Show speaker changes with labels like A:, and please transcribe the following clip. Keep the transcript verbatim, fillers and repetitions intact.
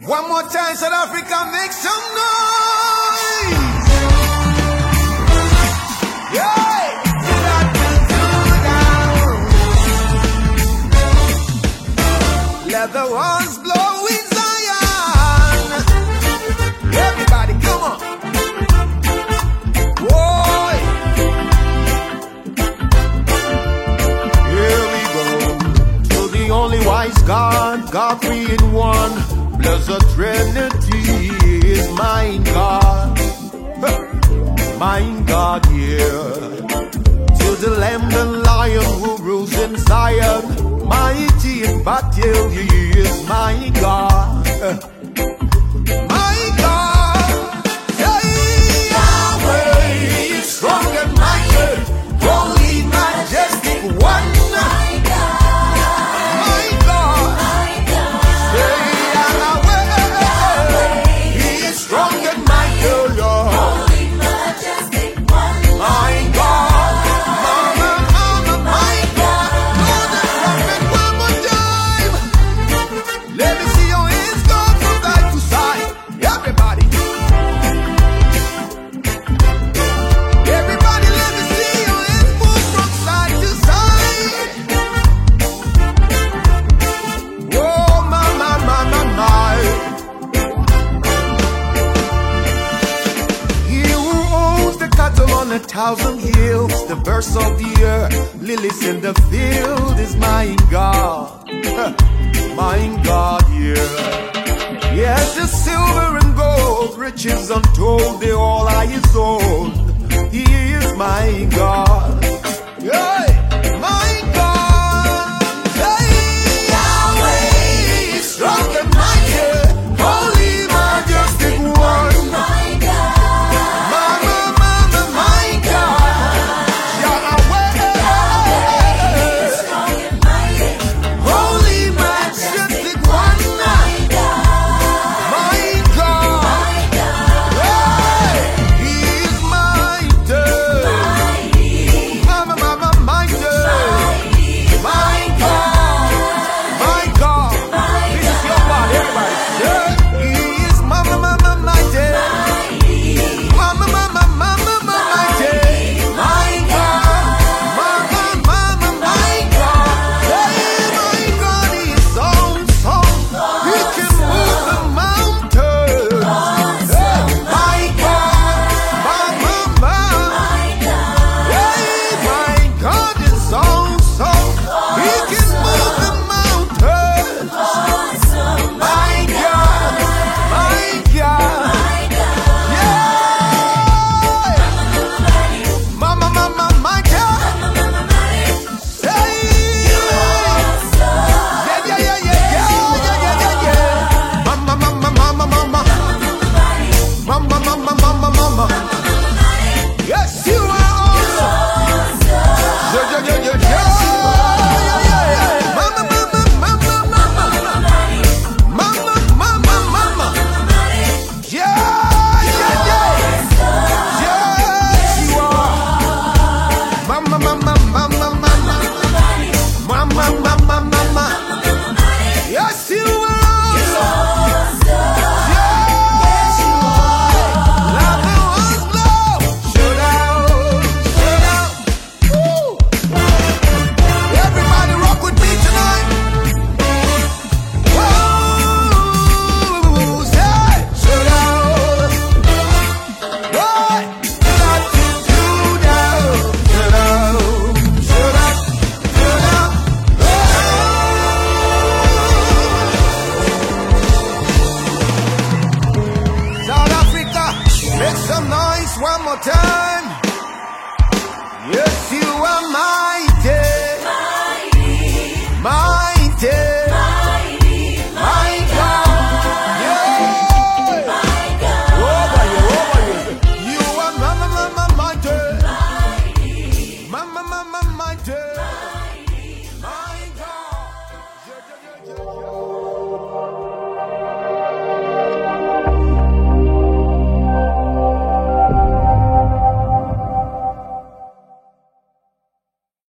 A: One more time, South Africa, make some noise. Yeah. Let the ones blow in Zion. Everybody, come on. Boy. Here we go. To the only wise God, God three in one. Blessed Trinity is mine God. Mine God, yeah. To the Lamb and Lion who rules in Zion. Mighty in battle, he is my God. My God, yeah, Yahweh, strong and mighty, holy, majestic one. My God, my God, my God. Say Yahweh, he is strong and mighty, Lord. Holy, majestic one. My God, Mama, Mama, my God. Let me see your hands go from side to side. Everybody. Everybody, let me see your hands move from side to side. Oh, my, my, my, my, my. He who owns the cattle on a thousand hills, the birds of the earth, lilies in the field is my God. My God, yeah. Yes, the silver and gold, riches untold, they all are his own. He is my God. Yeah, my God. Hey, Yahweh, strong and mighty, holy, majestic one. My God. Mama, mama, my God. Yahweh, Yahweh, strong and mighty, holy, majestic one. My God. My God. My God. Hey, he is mighty. Mighty. Mama, mama, mighty. Mighty. My God. My God. This is your part, everybody. Yeah. He is mama, mama, mighty. Mama, mama, mama, mighty. My God. Mama, mama, my God. Hey, my God, he is so, so. He can move the mountains. Hey, my God. Mama, mama. Hey, my God is so, so. He can move the mountains. My God. My God. Yeah. Mama, mama, my God. Say. Yeah, yeah, yeah, yeah, yeah, yeah, yeah, yeah, yeah. Mama, mama, mama, mama. Mama, mama, mama, mama. Yes, you are awesome. Yeah, yeah, yeah, yeah, yeah. Yeah, yeah, yeah. Mama, mama, mama, mama. Mama, mama, mama. Yeah, yeah, yeah. Yes, you are. Mama, mama, mama, mama. Mama, mama, mama. Yes, you are awesome. Yes, you are. Let the ones blow. Shoot out, shoot out. Woo. Everybody rock with me tonight. Whoa, say, shoot out. Boy, shoot out, shoot out, shoot out, shoot out, shoot out. South Africa, make some noise one more time. Yes, you are mighty, mighty.